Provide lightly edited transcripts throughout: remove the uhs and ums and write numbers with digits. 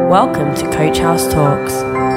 Welcome to Coach House Talks.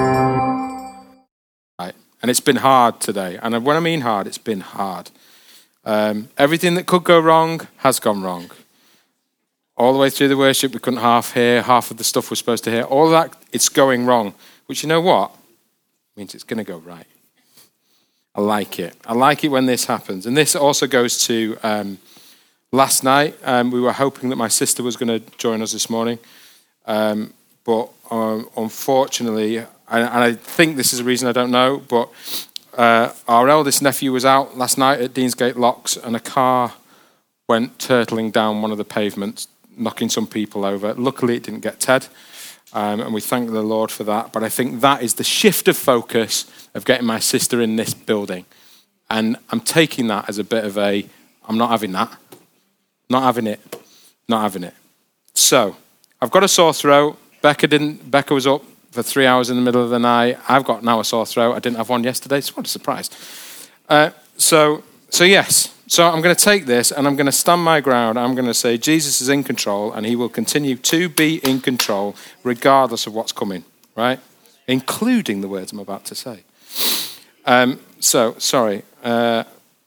Right. And it's been hard today. And when I mean hard, it's been hard. Everything that could go wrong has gone wrong. All the way through the worship, we couldn't half hear half of the stuff we're supposed to hear. All of that, it's going wrong. Which, you know what? Means it's going to go right. I like it. I like it when this happens. And this also goes to last night. We were hoping that my sister was going to join us this morning. But unfortunately, and I think this is a reason I don't know, but our eldest nephew was out last night at Deansgate Locks and a car went turtling down one of the pavements, knocking some people over. Luckily, it didn't get Ted, and we thank the Lord for that. But I think that is the shift of focus of getting my sister in this building. And I'm taking that as a bit of a, I'm not having that. Not having it. Not having it. So, I've got a sore throat. Becca was up for 3 hours in the middle of the night. I've got now a sore throat. I didn't have one yesterday, so what a surprise. So yes. So I'm going to take this and I'm going to stand my ground. I'm going to say Jesus is in control and he will continue to be in control regardless of what's coming, right? Including the words I'm about to say. Sorry. And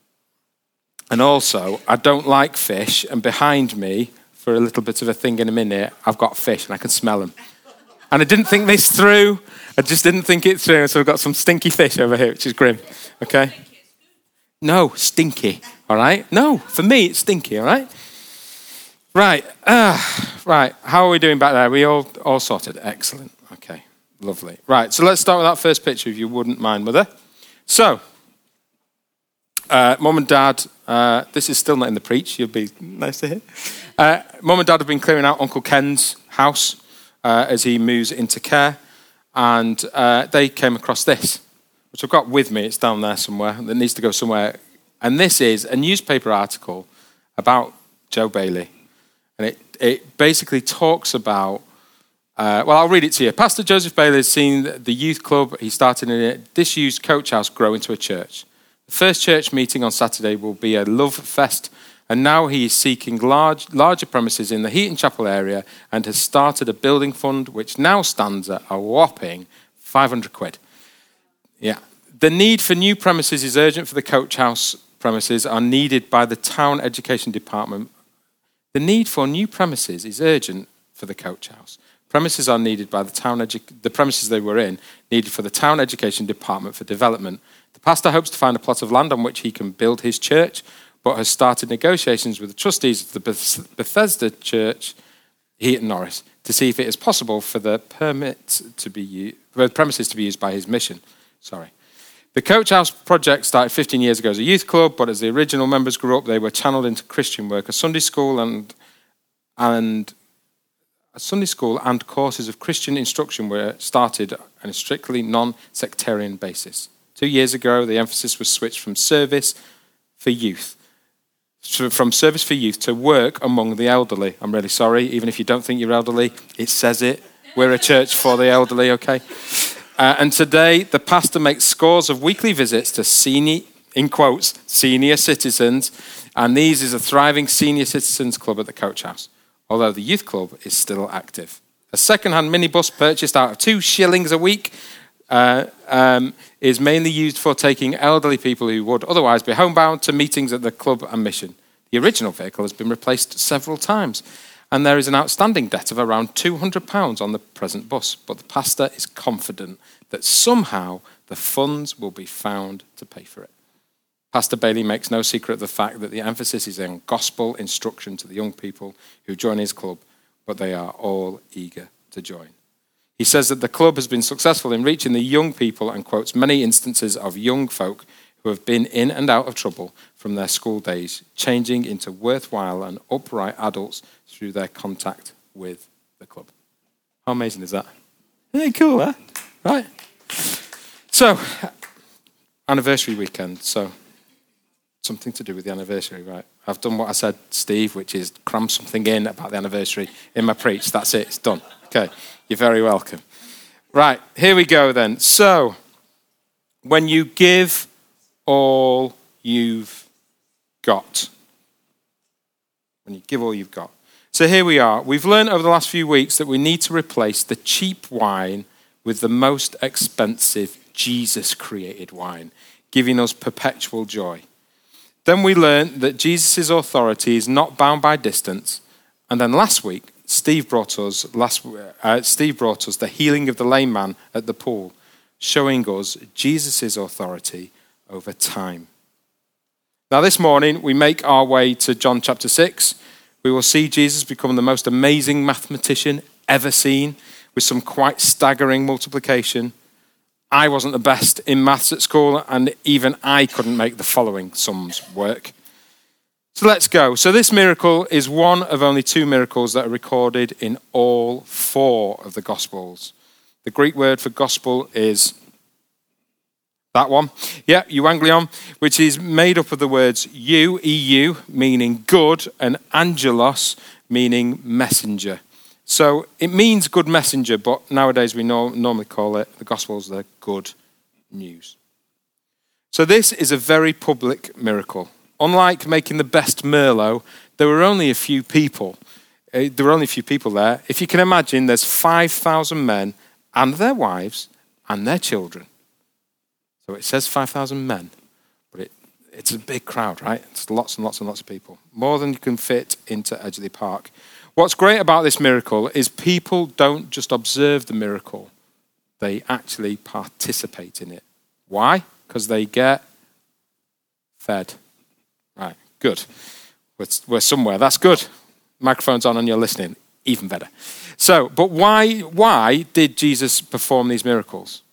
also, I don't like fish, and behind me, for a little bit of a thing in a minute, I've got fish and I can smell them. And I didn't think this through. I just didn't think it through. So I've got some stinky fish over here, which is grim. Okay? No, stinky. All right? No, for me, it's stinky. All right? Right. Right. How are we doing back there? We all sorted. Excellent. Okay. Lovely. Right. So let's start with that first picture, if you wouldn't mind, Mother. So, Mum and Dad, this is still not in the preach. You'll be nice to hear. Mum and Dad have been clearing out Uncle Ken's house as he moves into care. And they came across this, which I've got with me. It's down there somewhere. That needs to go somewhere. And this is a newspaper article about Joe Bailey. And it basically talks about, I'll read it to you. Pastor Joseph Bailey has seen the youth club he started in a disused coach house grow into a church. The first church meeting on Saturday will be a love fest, and now he is seeking larger premises in the Heaton Chapel area and has started a building fund which now stands at a whopping 500 quid. Yeah. The need for new premises is urgent for the coach house premises are needed by the town education department. The need for new premises is urgent for the coach house. Premises are needed by the premises they were in, needed for the town education department for development. The pastor hopes to find a plot of land on which he can build his church, but has started negotiations with the trustees of the Bethesda Church, Heaton Norris, to see if it is possible for the premises to be used by his mission. The Coach House project started 15 years ago as a youth club, but as the original members grew up, they were channeled into Christian work. A Sunday school and courses of Christian instruction were started on a strictly non-sectarian basis. 2 years ago, the emphasis was switched from service for youth to work among the elderly. I'm really sorry, even if you don't think you're elderly, it says it. We're a church for the elderly, okay? And today, the pastor makes scores of weekly visits to senior citizens, and these is a thriving senior citizens club at the Coach House, although the youth club is still active. A second-hand minibus purchased out of 2 shillings a week is mainly used for taking elderly people who would otherwise be homebound to meetings at the club and mission. The original vehicle has been replaced several times, and there is an outstanding debt of around £200 on the present bus, but the pastor is confident that somehow the funds will be found to pay for it. Pastor Bailey makes no secret of the fact that the emphasis is on gospel instruction to the young people who join his club, but they are all eager to join. He says that the club has been successful in reaching the young people and quotes many instances of young folk who have been in and out of trouble from their school days, changing into worthwhile and upright adults through their contact with the club. How amazing is that? Isn't it cool, huh? Right. So, anniversary weekend. So, something to do with the anniversary, right? I've done what I said, Steve, which is cram something in about the anniversary in my preach. That's it. It's done. Okay. You're very welcome. Right. Here we go then. So, when you give all you've got, when you give all you've got. So here we are. We've learned over the last few weeks that we need to replace the cheap wine with the most expensive Jesus-created wine, giving us perpetual joy. Then we learned that Jesus' authority is not bound by distance. And then last week, Steve brought us the healing of the lame man at the pool, showing us Jesus' authority over time. Now this morning, we make our way to John chapter 6. We will see Jesus become the most amazing mathematician ever seen, with some quite staggering multiplication. I wasn't the best in maths at school, and even I couldn't make the following sums work. So let's go. So this miracle is one of only 2 miracles that are recorded in all 4 of the Gospels. The Greek word for gospel is that one. Yeah, euangelion, which is made up of the words eu, meaning good, and angelos, meaning messenger. So it means good messenger, but nowadays we normally call it, the Gospels, the good news. So this is a very public miracle. Unlike making the best Merlot, there were only a few people. There. If you can imagine, there's 5,000 men and their wives and their children. So it says 5,000 men, but it's a big crowd, right? It's lots and lots and lots of people. More than you can fit into Edgeley Park. What's great about this miracle is people don't just observe the miracle, they actually participate in it. Why? Because they get fed. Right, good. We're somewhere. That's good. Microphone's on and you're listening. Even better. So, but why did Jesus perform these miracles?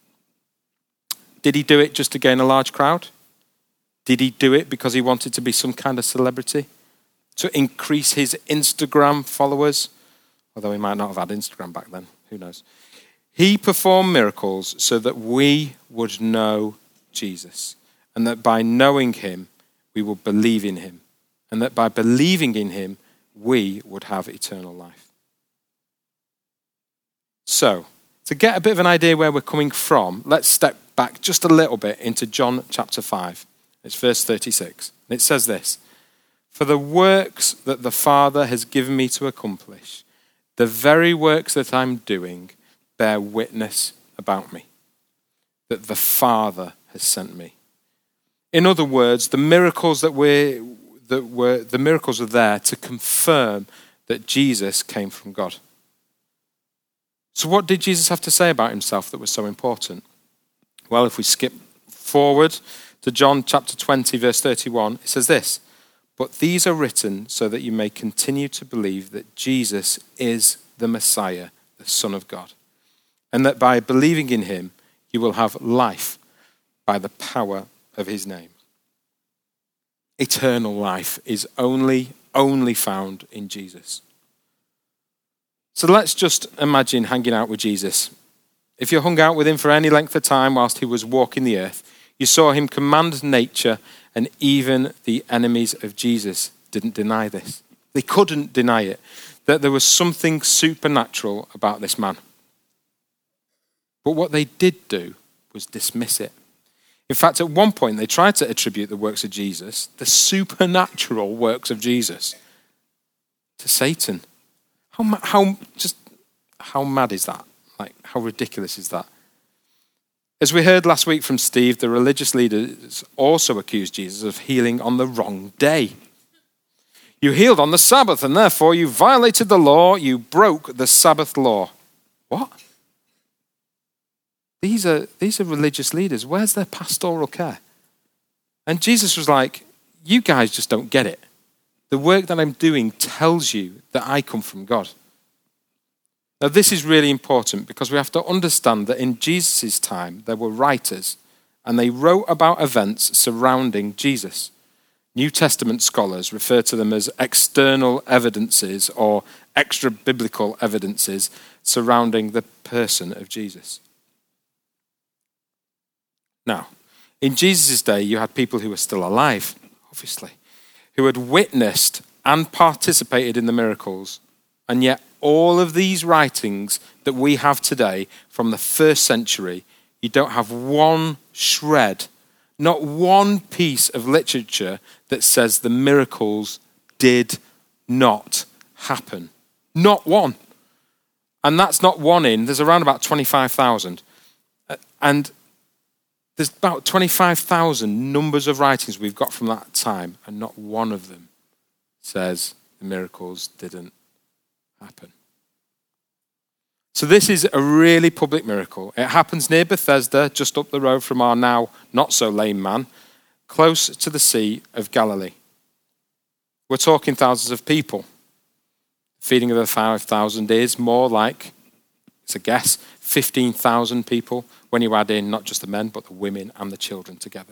Did he do it just to gain a large crowd? Did he do it because he wanted to be some kind of celebrity? To increase his Instagram followers? Although he might not have had Instagram back then. Who knows? He performed miracles so that we would know Jesus. And that by knowing him, we will believe in him. And that by believing in him, we would have eternal life. So, to get a bit of an idea where we're coming from, let's step back just a little bit into John chapter 5. It's verse 36. And it says this: "For the works that the Father has given me to accomplish, the very works that I'm doing, bear witness about me, that the Father has sent me." In other words, the miracles the miracles are there to confirm that Jesus came from God. So what did Jesus have to say about himself that was so important? Well, if we skip forward to John chapter 20, verse 31, it says this: "But these are written so that you may continue to believe that Jesus is the Messiah, the Son of God, and that by believing in him, you will have life by the power of his name." Eternal life is only found in Jesus. So let's just imagine hanging out with Jesus. If you hung out with him for any length of time whilst he was walking the earth, you saw him command nature, and even the enemies of Jesus didn't deny this. They couldn't deny it, that there was something supernatural about this man. But what they did do was dismiss it. In fact, at one point, they tried to attribute the works of Jesus, the supernatural works of Jesus, to Satan. How mad is that? Like, how ridiculous is that? As we heard last week from Steve, the religious leaders also accused Jesus of healing on the wrong day. You healed on the Sabbath, and therefore you violated the law, you broke the Sabbath law. What? These are religious leaders. Where's their pastoral care? And Jesus was like, you guys just don't get it. The work that I'm doing tells you that I come from God. Now, this is really important because we have to understand that in Jesus' time, there were writers, and they wrote about events surrounding Jesus. New Testament scholars refer to them as external evidences or extra-biblical evidences surrounding the person of Jesus. Now, in Jesus' day, you had people who were still alive, obviously, who had witnessed and participated in the miracles. And yet all of these writings that we have today from the first century, you don't have one shred, not one piece of literature that says the miracles did not happen. Not one. And that's not one in. There's around about 25,000. And there's about 25,000 numbers of writings we've got from that time, and not one of them says the miracles didn't happen. So this is a really public miracle. It happens near Bethesda, just up the road from our now not so lame man, close to the Sea of Galilee. We're talking thousands of people. Feeding of the 5,000 is more like, it's a guess, 15,000 people when you add in not just the men, but the women and the children together.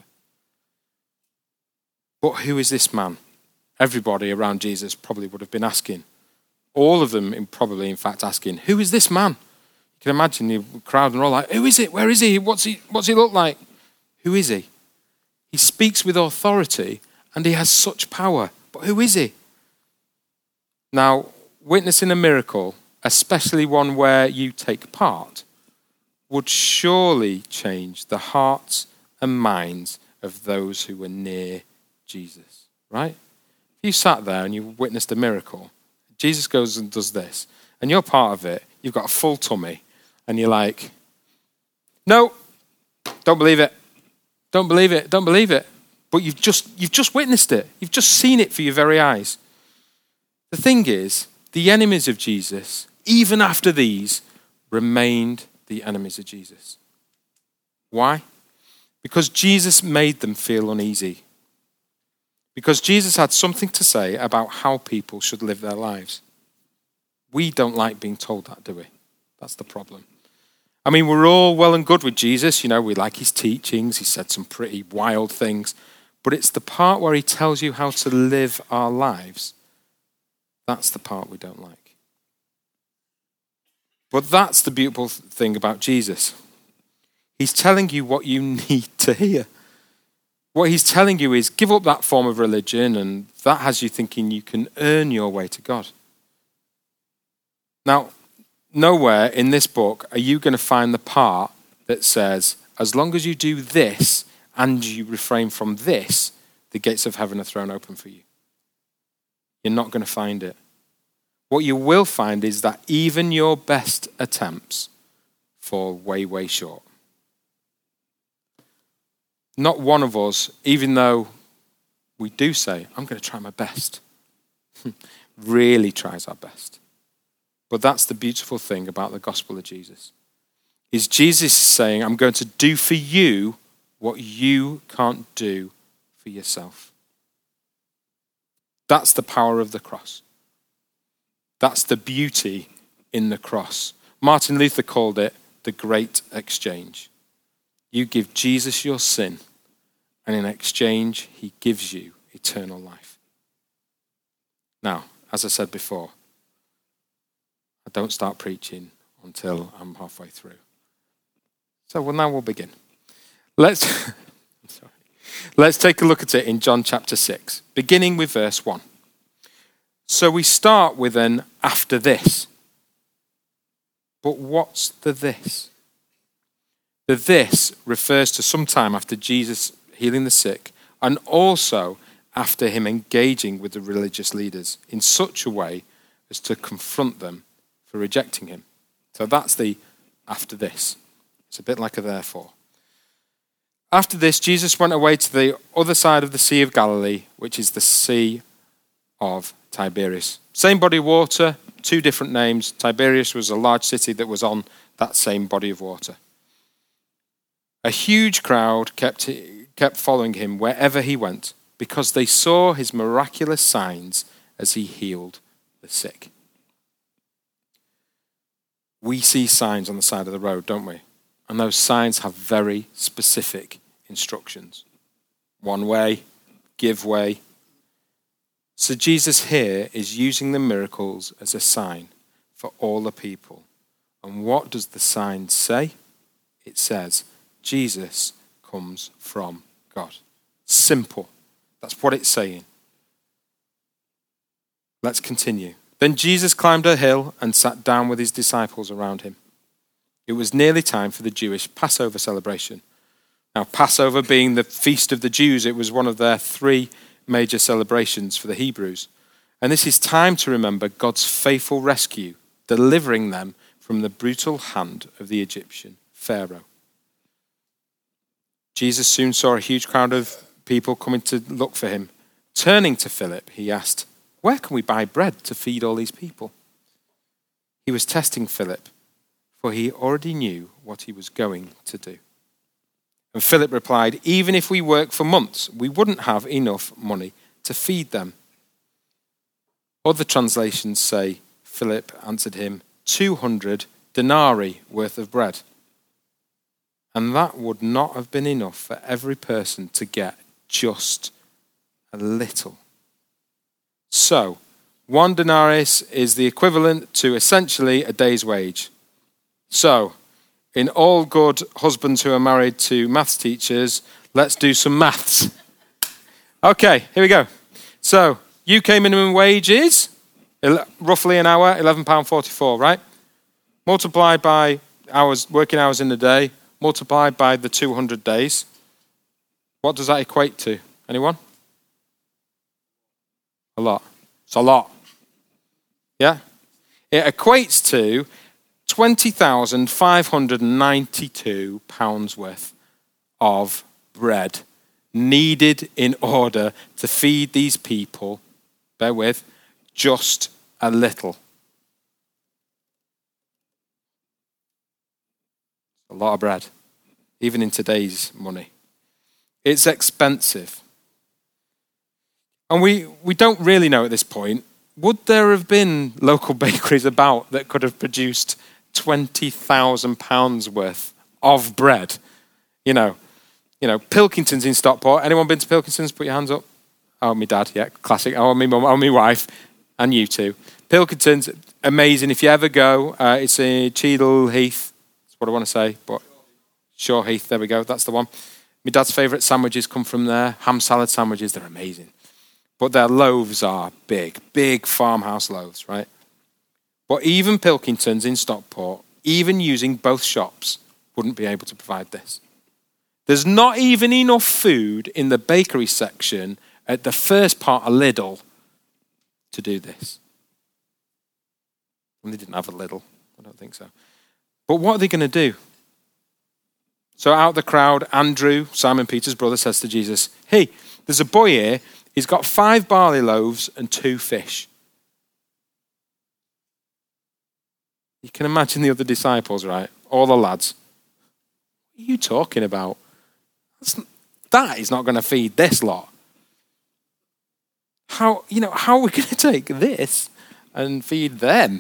But who is this man? Everybody around Jesus probably would have been asking. All of them probably, in fact, asking, who is this man? You can imagine the crowd and all like, who is it? Where is he? What's he look like? Who is he? He speaks with authority and he has such power. But who is he? Now, witnessing a miracle, especially one where you take part, would surely change the hearts and minds of those who were near Jesus, right? If you sat there and you witnessed a miracle, Jesus goes and does this, and you're part of it, you've got a full tummy, and you're like, no, don't believe it, don't believe it, don't believe it. But you've just witnessed it. You've just seen it for your very eyes. The thing is, the enemies of Jesus, even after these, remained the enemies of Jesus. Why? Because Jesus made them feel uneasy. Because Jesus had something to say about how people should live their lives. We don't like being told that, do we? That's the problem. I mean, we're all well and good with Jesus. You know, we like his teachings. He said some pretty wild things. But it's the part where he tells you how to live our lives. That's the part we don't like. But that's the beautiful thing about Jesus. He's telling you what you need to hear. What he's telling you is give up that form of religion, and that has you thinking you can earn your way to God. Now, nowhere in this book are you going to find the part that says, as long as you do this and you refrain from this, the gates of heaven are thrown open for you. You're not going to find it. What you will find is that even your best attempts fall way, way short. Not one of us, even though we do say, I'm going to try my best, really tries our best. But that's the beautiful thing about the gospel of Jesus. Is Jesus saying, I'm going to do for you what you can't do for yourself. That's the power of the cross. That's the beauty in the cross. Martin Luther called it the great exchange. You give Jesus your sin, and in exchange, he gives you eternal life. Now, as I said before, I don't start preaching until I'm halfway through. So now we'll begin. Let's take a look at it in John chapter 6, beginning with verse 1. So we start with an after this. But what's the this? The this refers to some time after Jesus healing the sick, and also after him engaging with the religious leaders in such a way as to confront them for rejecting him. So that's the after this. It's a bit like a therefore. After this, Jesus went away to the other side of the Sea of Galilee, which is the Sea of Tiberias. Same body of water, two different names. Tiberias was a large city that was on that same body of water. A huge crowd kept following him wherever he went because they saw his miraculous signs as he healed the sick. We see signs on the side of the road, don't we? And those signs have very specific instructions. One way, give way. So Jesus here is using the miracles as a sign for all the people. And what does the sign say? It says, Jesus comes from God. Simple. That's what it's saying. Let's continue. Then Jesus climbed a hill and sat down with his disciples around him. It was nearly time for the Jewish Passover celebration. Now, Passover being the feast of the Jews, it was one of their three major celebrations for the Hebrews. And this is time to remember God's faithful rescue, delivering them from the brutal hand of the Egyptian Pharaoh. Jesus soon saw a huge crowd of people coming to look for him. Turning to Philip, he asked, "Where can we buy bread to feed all these people?" He was testing Philip, for he already knew what he was going to do. And Philip replied, "Even if we work for months, we wouldn't have enough money to feed them." Other translations say, Philip answered him, 200 denarii worth of bread. And that would not have been enough for every person to get just a little. So, 1 denarius is the equivalent to essentially a day's wage. So, in all good husbands who are married to maths teachers, let's do some maths. Okay, here we go. So, UK minimum wage is roughly an hour, £11.44, right? Multiplied by working hours in the day, multiplied by the 200 days. What does that equate to? Anyone? A lot. It's a lot. Yeah? It equates to £20,592 worth of bread needed in order to feed these people, bear with, just a little. A lot of bread, even in today's money. It's expensive. And we don't really know at this point, would there have been local bakeries about that could have produced £20,000 worth of bread? You know, Pilkington's in Stockport. Anyone been to Pilkington's? Put your hands up. Oh, my dad, yeah, classic. Oh, my mum, oh, my wife, and you too. Pilkington's, amazing. If you ever go, it's in Cheadle Heath. That's what I want to say, but Shore Heath, there we go, that's the one. My dad's favourite sandwiches come from there. Ham salad sandwiches, they're amazing. But their loaves are big farmhouse loaves, right? But even Pilkington's in Stockport, even using both shops, wouldn't be able to provide this. There's not even enough food in the bakery section at the first part of Lidl to do this. And they didn't have a Lidl, I don't think so. But what are they going to do? So out of the crowd, Andrew, Simon Peter's brother, says to Jesus, "Hey, there's a boy here. He's got 5 barley loaves and 2 fish." You can imagine the other disciples, right? All the lads. What are you talking about? That is not going to feed this lot. How are we going to take this and feed them?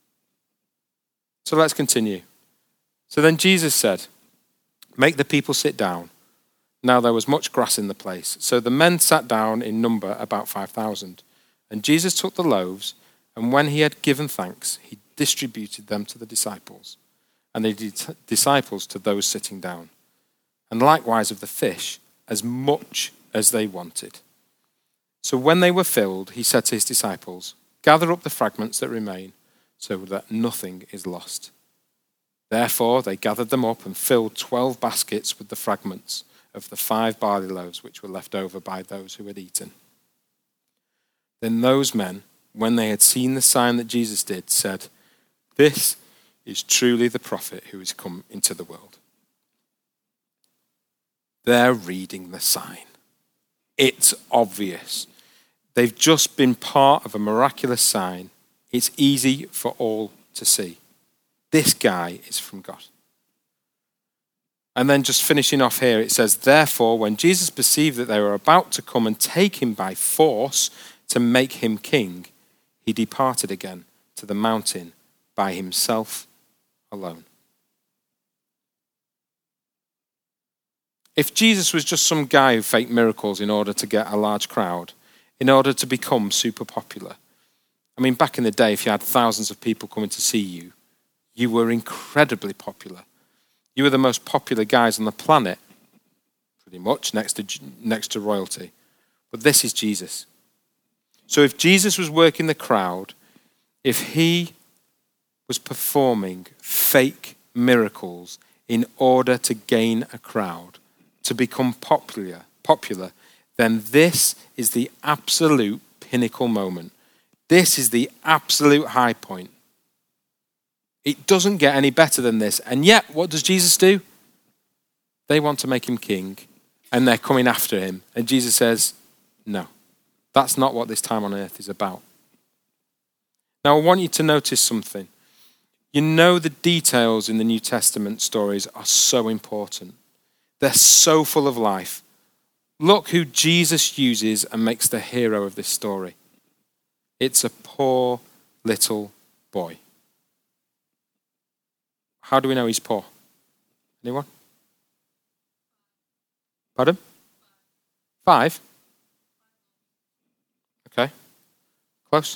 So let's continue. So then Jesus said, "Make the people sit down." Now there was much grass in the place. So the men sat down in number about 5,000. And Jesus took the loaves, and when he had given thanks, he distributed them to the disciples, and the disciples to those sitting down. And likewise of the fish, as much as they wanted. So when they were filled, he said to his disciples, "Gather up the fragments that remain, so that nothing is lost." Therefore they gathered them up and filled 12 baskets with the fragments of the 5 barley loaves which were left over by those who had eaten. Then those men, when they had seen the sign that Jesus did, said, "This is truly the prophet who has come into the world." They're reading the sign. It's obvious. They've just been part of a miraculous sign. It's easy for all to see. This guy is from God. And then just finishing off here, it says, "Therefore, when Jesus perceived that they were about to come and take him by force to make him king, he departed again to the mountain by himself alone." If Jesus was just some guy who faked miracles in order to get a large crowd, in order to become super popular, I mean, back in the day, if you had thousands of people coming to see you, you were incredibly popular. You were the most popular guys on the planet, pretty much, next to royalty. But this is Jesus. So if Jesus was working the crowd, if he was performing fake miracles in order to gain a crowd, to become popular, then this is the absolute pinnacle moment This is the absolute high point. It doesn't get any better than this. And yet, what does Jesus do? They want to make him king, and they're coming after him. And Jesus says, no, that's not what this time on earth is about. Now, I want you to notice something. You know the details in the New Testament stories are so important. They're so full of life. Look who Jesus uses and makes the hero of this story. It's a poor little boy. How do we know he's poor? Anyone? Pardon? 5? Okay. Close.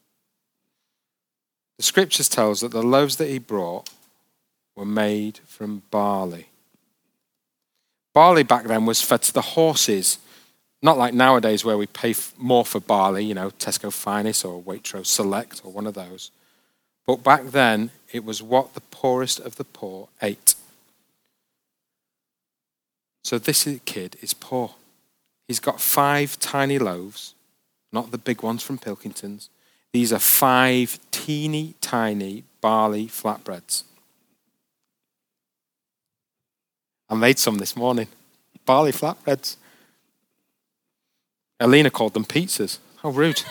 The scriptures tell us that the loaves that he brought were made from barley. Barley back then was fed to the horses. Not like nowadays where we pay more for barley, Tesco Finest or Waitrose Select or one of those. But back then, it was what the poorest of the poor ate. So this kid is poor. He's got 5 tiny loaves, not the big ones from Pilkington's. These are 5 teeny tiny barley flatbreads. I made some this morning. Barley flatbreads. Alina called them pizzas. How rude.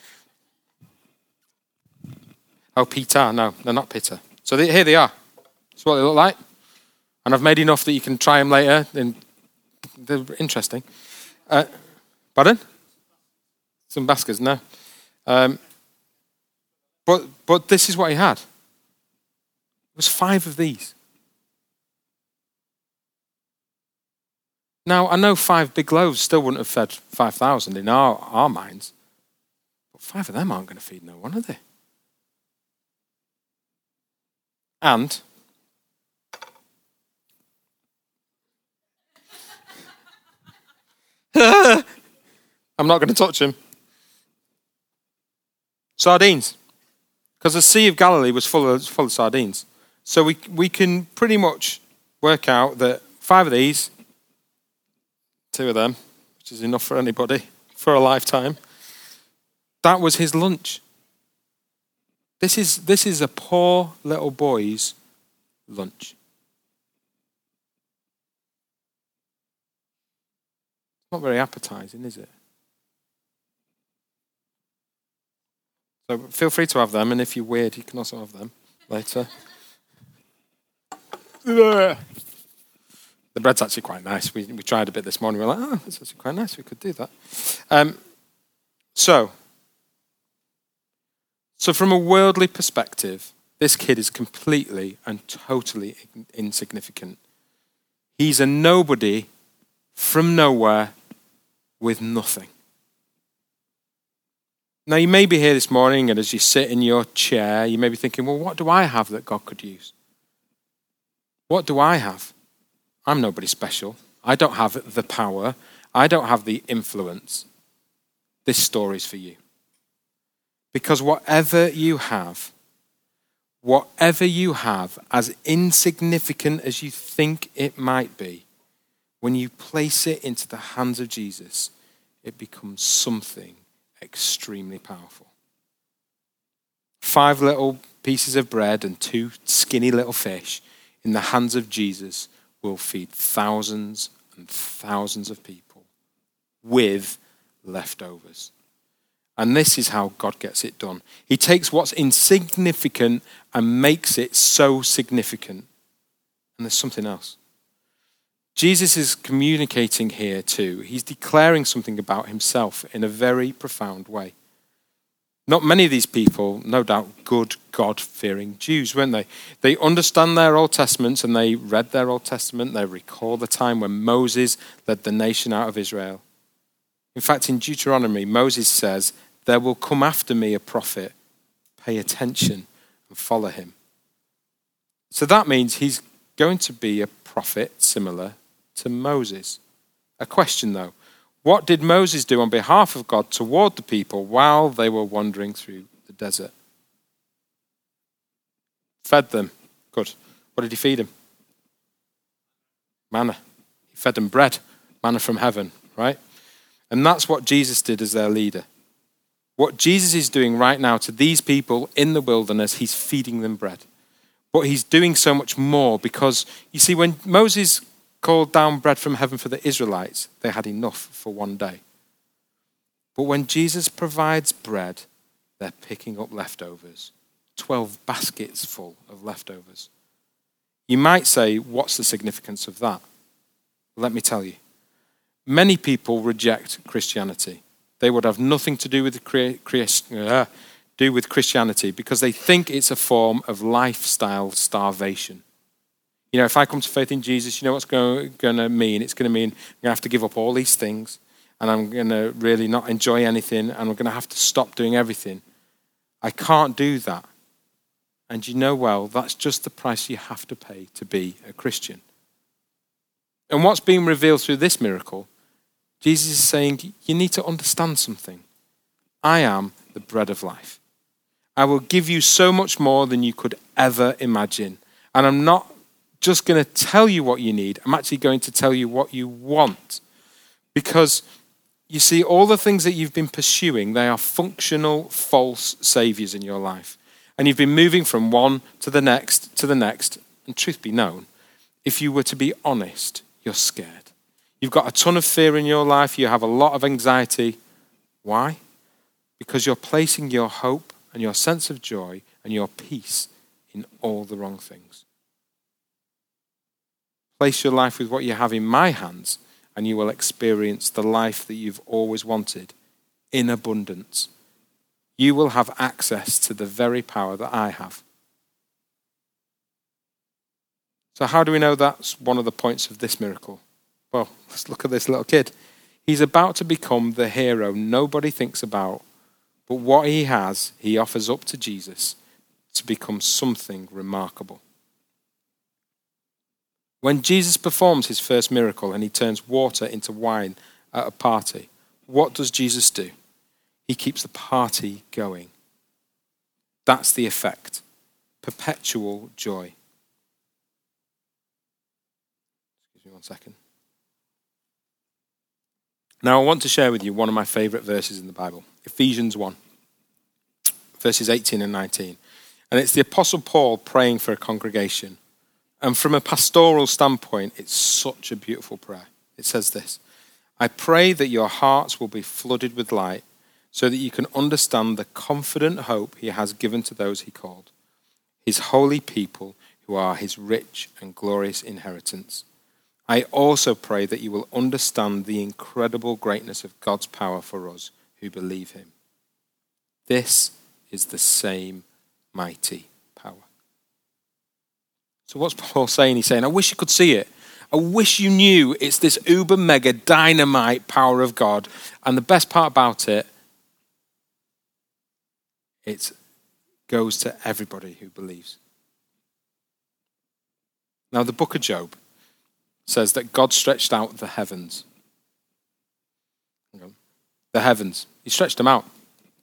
Oh, pita. No, they're not pita. So here they are. That's what they look like. And I've made enough that you can try them later. And they're interesting. Pardon? Some baskets, no. But this is what he had. It was 5 of these. Now, I know 5 big loaves still wouldn't have fed 5,000 in our minds. But 5 of them aren't going to feed no one, are they? And I'm not going to touch him. Sardines. Because the Sea of Galilee was full of sardines. So we can pretty much work out that 5 of these, 2 of them, which is enough for anybody for a lifetime, that was his lunch. This is a poor little boy's lunch. Not very appetizing, is it? So feel free to have them, and if you're weird, you can also have them later. The bread's actually quite nice. We tried a bit this morning. We're like, oh, it's actually quite nice. We could do that. So from a worldly perspective, this kid is completely and totally insignificant. He's a nobody from nowhere with nothing. Now, you may be here this morning, and as you sit in your chair, you may be thinking, well, what do I have that God could use? What do I have? I'm nobody special. I don't have the power. I don't have the influence. This story's for you. Because whatever you have, as insignificant as you think it might be, when you place it into the hands of Jesus, it becomes something extremely powerful. 5 little pieces of bread and 2 skinny little fish in the hands of Jesus will feed thousands and thousands of people with leftovers. And this is how God gets it done. He takes what's insignificant and makes it so significant. And there's something else. Jesus is communicating here too. He's declaring something about himself in a very profound way. Not many of these people, no doubt, good, God-fearing Jews, weren't they? They understand their Old Testaments and they read their Old Testament. They recall the time when Moses led the nation out of Israel. In fact, in Deuteronomy, Moses says, there will come after me a prophet. Pay attention and follow him. So that means he's going to be a prophet similar to Moses. A question though, what did Moses do on behalf of God toward the people while they were wandering through the desert? Fed them. Good. What did he feed them? Manna. He fed them bread, manna from heaven, right? And that's what Jesus did as their leader. What Jesus is doing right now to these people in the wilderness, he's feeding them bread. But he's doing so much more because, you see, when Moses called down bread from heaven for the Israelites, they had enough for one day. But when Jesus provides bread, they're picking up leftovers. 12 baskets full of leftovers. You might say, what's the significance of that? Let me tell you. Many people reject Christianity. They would have nothing to do with Christianity because they think it's a form of lifestyle starvation. You know, if I come to faith in Jesus, you know what's going to mean? It's going to mean I'm going to have to give up all these things and I'm going to really not enjoy anything and I'm going to have to stop doing everything. I can't do that. And you know well, that's just the price you have to pay to be a Christian. And what's being revealed through this miracle, Jesus is saying, you need to understand something. I am the bread of life. I will give you so much more than you could ever imagine. And I'm not just going to tell you what you need. I'm actually going to tell you what you want. Because you see, all the things that you've been pursuing, they are functional, false saviors in your life. And you've been moving from one to the next, and truth be known, if you were to be honest, you're scared. You've got a ton of fear in your life, you have a lot of anxiety. Why? Because you're placing your hope and your sense of joy and your peace in all the wrong things. Place your life with what you have in my hands, and you will experience the life that you've always wanted in abundance. You will have access to the very power that I have. So how do we know that's one of the points of this miracle? Well, let's look at this little kid. He's about to become the hero nobody thinks about, but what he has, he offers up to Jesus to become something remarkable. When Jesus performs his first miracle and he turns water into wine at a party, what does Jesus do? He keeps the party going. That's the effect. Perpetual joy. Excuse me 1 second. Now I want to share with you one of my favorite verses in the Bible. Ephesians 1, verses 18 and 19. And it's the Apostle Paul praying for a congregation. And from a pastoral standpoint, it's such a beautiful prayer. It says this: I pray that your hearts will be flooded with light, so that you can understand the confident hope he has given to those he called, his holy people who are his rich and glorious inheritance. I also pray that you will understand the incredible greatness of God's power for us who believe him. This is the same mighty power. So what's Paul saying? He's saying, I wish you could see it. I wish you knew it's this uber mega dynamite power of God. And the best part about it, it goes to everybody who believes. Now, the book of Job says that God stretched out the heavens. The heavens. He stretched them out.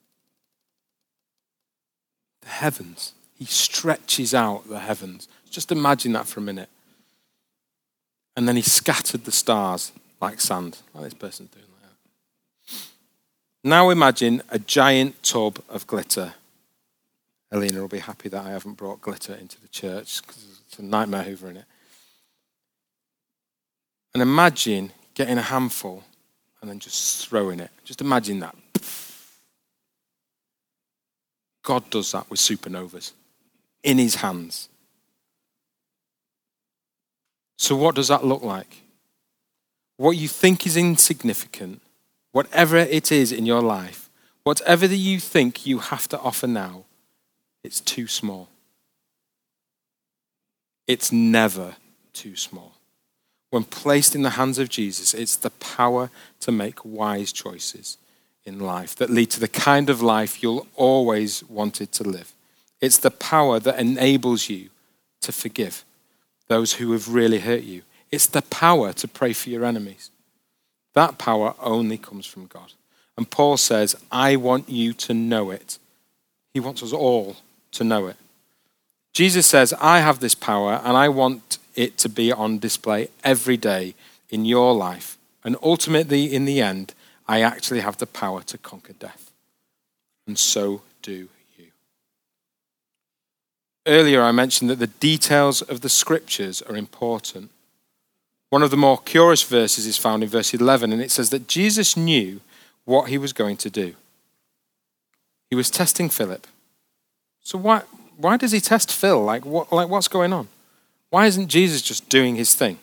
The heavens. He stretches out the heavens. Just imagine that for a minute. And then he scattered the stars like sand. Like this person's doing like that. Now imagine a giant tub of glitter. Alina will be happy that I haven't brought glitter into the church because it's a nightmare hoovering it. And imagine getting a handful and then just throwing it. Just imagine that. God does that with supernovas in his hands. So what does that look like? What you think is insignificant, whatever it is in your life, whatever that you think you have to offer now, it's too small. It's never too small. When placed in the hands of Jesus, it's the power to make wise choices in life that lead to the kind of life you'll always wanted to live. It's the power that enables you to forgive those who have really hurt you. It's the power to pray for your enemies. That power only comes from God. And Paul says, I want you to know it. He wants us all to know it. Jesus says, I have this power and I want it to be on display every day in your life. And ultimately, in the end, I actually have the power to conquer death. and so do you. Earlier I mentioned that the details of the scriptures are important. One of the more curious verses is found in verse 11, and it says that Jesus knew what he was going to do. He was testing Philip. So why does he test Phil? What's going on? Why isn't Jesus just doing his thing?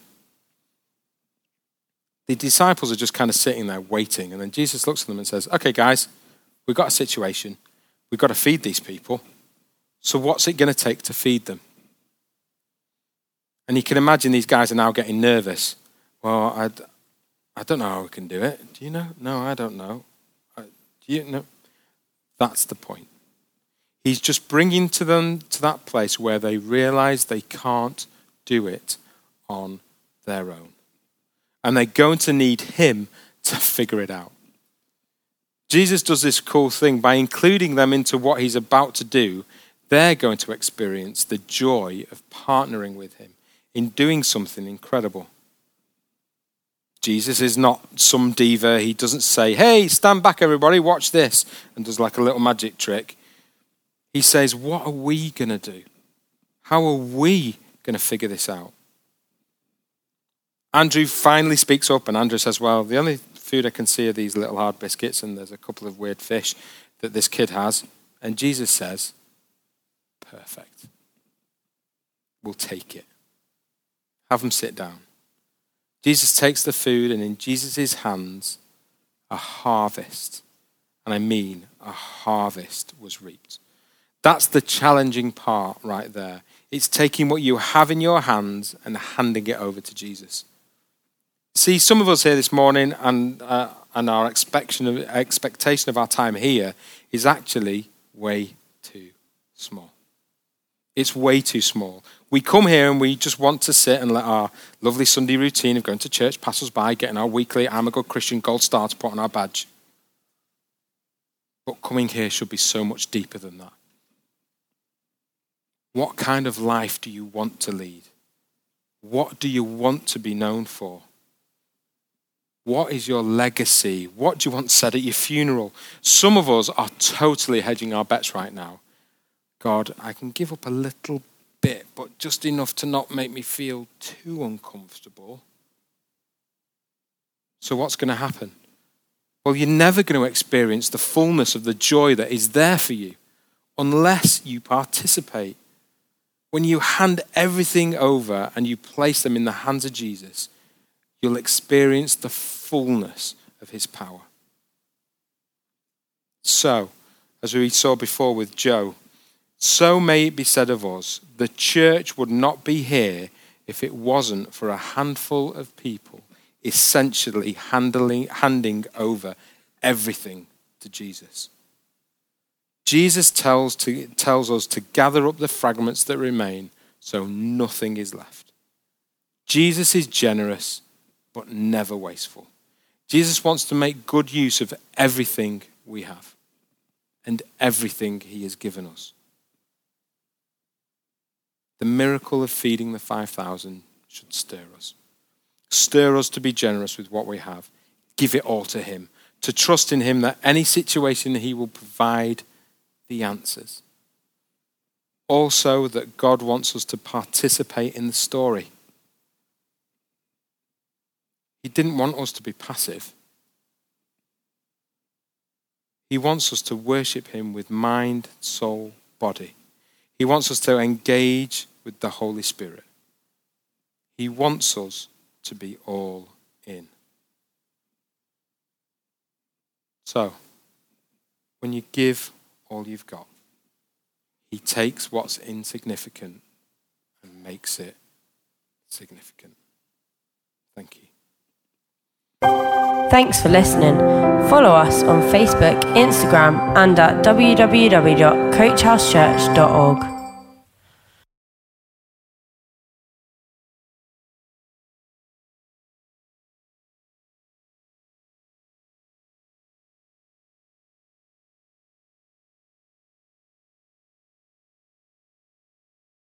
The disciples are just kind of sitting there waiting, and then Jesus looks at them and says, okay, guys, we've got a situation. We've got to feed these people. So what's it going to take to feed them? And you can imagine these guys are now getting nervous. Well, I don't know how we can do it. Do you know? No, I don't know. Do you know? That's the point. He's just bringing to them to that place where they realize they can't do it on their own. And they're going to need him to figure it out. Jesus does this cool thing by including them into what he's about to do. They're going to experience the joy of partnering with him in doing something incredible. Jesus is not some diva. He doesn't say, hey, stand back everybody, watch this, and does like a little magic trick. He says, what are we going to do? How are we going to figure this out? Andrew finally speaks up, and Andrew says, well, the only food I can see are these little hard biscuits, and there's a couple of weird fish that this kid has. And Jesus says, perfect. We'll take it. Have them sit down. Jesus takes the food, and in Jesus' hands, a harvest, and I mean a harvest, was reaped. That's the challenging part right there. It's taking what you have in your hands and handing it over to Jesus. See, some of us here this morning and our expectation of our time here is actually way too small. It's way too small. We come here and we just want to sit and let our lovely Sunday routine of going to church pass us by, getting our weekly I'm a Good Christian gold star to put on our badge. But coming here should be so much deeper than that. What kind of life do you want to lead? What do you want to be known for? What is your legacy? What do you want said at your funeral? Some of us are totally hedging our bets right now. God, I can give up a little bit, but just enough to not make me feel too uncomfortable. So what's going to happen? Well, you're never going to experience the fullness of the joy that is there for you unless you participate. When you hand everything over and you place them in the hands of Jesus, you'll experience the fullness of his power. So, as we saw before with Joe, so may it be said of us, the church would not be here if it wasn't for a handful of people essentially handing over everything to Jesus. Jesus tells us to gather up the fragments that remain so nothing is left. Jesus is generous, but never wasteful. Jesus wants to make good use of everything we have and everything he has given us. The miracle of feeding the 5,000 should stir us. Stir us to be generous with what we have. Give it all to him. To trust in him that any situation he will provide the answers. Also that God wants us to participate in the story. He didn't want us to be passive. He wants us to worship him with mind, soul, body. He wants us to engage with the Holy Spirit. He wants us to be all in. So, when you give all you've got, he takes what's insignificant and makes it significant. Thank you. Thanks for listening. Follow us on Facebook, Instagram, and at www.coachhousechurch.org.